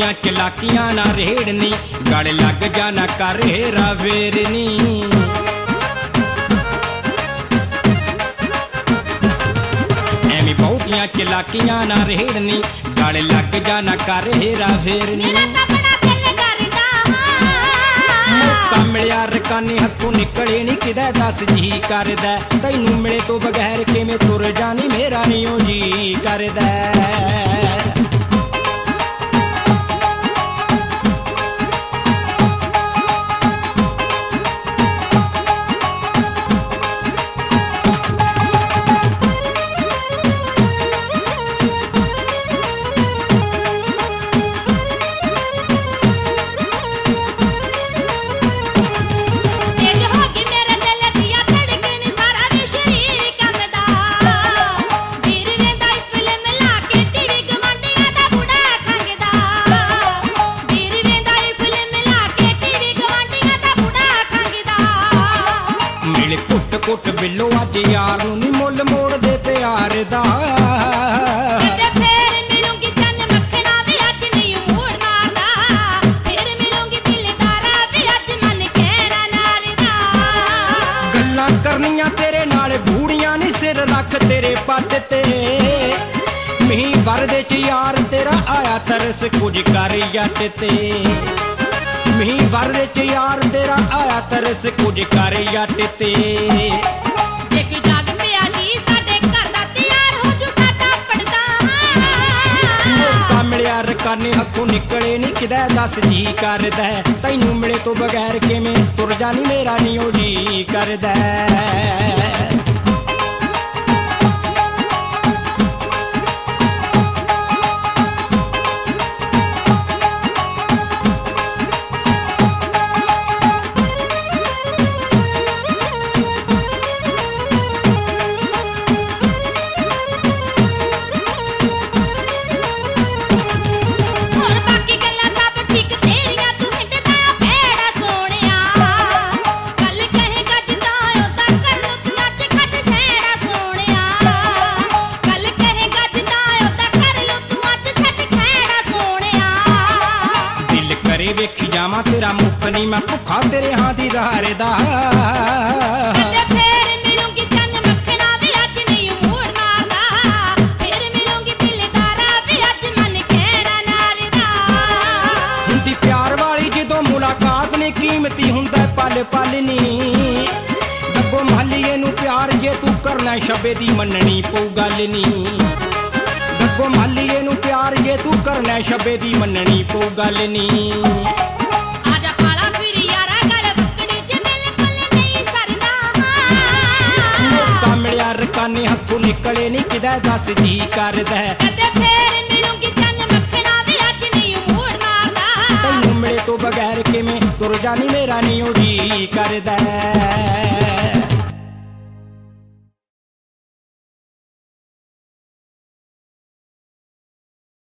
ਬਹੁਤੀਆਂ ਚਲਾਕੀਆਂ ਨਾ ਰੇੜਨੀ, ਗਲ ਲੱਗ ਜਾ ਨਾ ਕਰ ਹੇਰਾ ਫੇਰਨੀ। ਐਵੇਂ ਬਹੁਤੀਆਂ ਚਲਾਕੀਆਂ ਨਾ ਰੇੜਨੀ, ਗਲ ਲੱਗ ਜਾ ਨਾ ਕਰ ਹੇਰਾ ਫੇਰਨੀ। ਮੌਕਾ ਮਿਲਿਆ ਰਕਾਨੇ ਹੱਥੋਂ ਨਿਕਲੇ ਨੀ ਕਿਦਾ ਦੱਸ ਜੀ ਕਰਦਾ, ਤੈਨੂੰ ਮਿਲੇ ਤੋਂ ਬਗੈਰ ਕਿਵੇਂ ਤੁਰ ਜਾਣੀ ਮੇਰਾ ਨੀ ਉਹ ਜੀ ਕਰਦਾ। ਕੁੱਟ ਬਿੱਲੋ ਅੱਜ ਯਾਰ ਨੂੰ ਨੀ ਮੁੱਲ ਮੋੜਦੇ ਪਿਆਰ ਦਾ। ਫੇਰ ਮਿਲੂੰਗੀ ਚੰਨ ਮੱਖਣਾ ਵੀ ਅੱਜ ਨਹੀਂ ਮੋੜਨਾ ਦਾ, ਫੇਰ ਮਿਲੂੰਗੀ ਦਿਲਦਾਰਾ ਵੀ ਅੱਜ ਮਨ ਕਹਿਣਾ ਨਾਲ ਦਾ। ਗੱਲਾਂ ਕਰਨੀਆਂ ਤੇਰੇ ਨਾਲ ਗੂੜੀਆਂ ਨੀ ਸਿਰ ਰੱਖ ਤੇਰੇ ਪੱਟ ਤੇ, ਮੀਂਹ ਵਰਦੇ ਚ ਯਾਰ ਤੇਰਾ ਆਇਆ ਤਰਸ ਕੁਝ ਕਰ ਜੱਟ ਤੇ। ਮੀਂਹ ਵਰਦੇ ਚ ਯਾਰ ਤੇਰਾ ਆਇਆ ਤਰਸ ਕੁਝ ਕਰ ਜੱਟ ਤੇ। ਜੇ ਕੋਈ ਜਾਗ ਪਿਆ ਜੀ ਸਾਡੇ ਘਰ ਦਾ ਤਿਆਰ ਹੋ ਜੂ ਸਾਡਾ ਪੜਦਾ। ਮੌਕਾ ਮਿਲਿਆ ਰਕਾਨੇ ਹੱਥੋਂ ਨਿਕਲੇ ਨੀ ਕਿਦਾ ਦੱਸ ਜੀ ਕਰਦਾ, ਤੈਨੂੰ ਮਿਲੇ ਤੋਂ ਬਗੈਰ ਕਿਵੇਂ ਤੁਰ ਜਾਣੀ ਮੇਰਾ ਨੀ ਉਹ ਜੀ ਕਰਦਾ। ਵੇਖੀ ਜਾਵਾਂ ਤੇਰਾ ਮੁੱਖ ਨੀ ਮੈਂ ਭੁੱਖਾ ਤੇਰੇ ਹਾਂ ਦੀ ਦਾਰੇ ਦਾ। ਫੇਰ ਮਿਲੂੰਗੀ ਚੰਨ ਮੱਖਣਾ ਵੀ ਅੱਜ ਨਹੀਂ ਮੋੜਨਾ ਦਾ, ਫੇਰ ਮਿਲੂੰਗੀ ਦਿਲਦਾਰਾ ਵੀ ਅੱਜ ਮਨ ਕਹਿਣਾ ਨਾਲ ਦਾ। ਹੁੰਦੀ ਪਿਆਰ ਵਾਲੀ ਜਦੋਂ ਮੁਲਾਕਾਤ ਨੇ ਕੀਮਤੀ ਹੁੰਦਾ ਪਲ ਪਲ ਨੀ, ਦੱਬੋ ਮਹੱਲੀਏ ਨੂੰ ਪਿਆਰ ਜੇ ਤੂੰ ਕਰਨਾ ਸ਼ਬੇ ਦੀ ਮੰਨਣੀ ਪਊ ਗੱਲ ਨੀ। ਦੱਬੋ ਮਹੱਲੀਏ ਨੂੰ ਪਿਆਰ ਜੇ ਤੂੰ ਕਰਨਾ ਸ਼ਬੇ ਦੀ ਮੰਨਣੀ ਪਊ ਗੱਲ ਨੀ। ਆਜਾ ਪਾਲਾ ਫਿਰ ਯਾਰਾ ਗਲ ਬੱਕੜੀ ਚ ਬਿਲਕੁਲ ਨਹੀਂ ਸਰਦਾ। ਮੌਕਾ ਮਿਲਿਆ ਰਕਾਨੇ ਹੱਥੋਂ ਨਿਕਲੇ ਨੀ ਕਿਦਾ ਦੱਸ ਜੀ ਕਰਦਾ, ਤੇ ਫੇਰ ਮਿਲੂੰਗੀ ਚੰਨ ਮੱਖਣਾ ਵੀ ਅੱਜ ਨਹੀਂ ਮੋੜਨਾ ਦਾ, ਤੈਨੂੰ ਮਿਲੇ ਤੋਂ ਬਗੈਰ ਕਿਵੇਂ ਤੁਰ ਜਾਣੀ ਮੇਰਾ ਨੀ ਉਹ ਜੀ ਕਰਦਾ।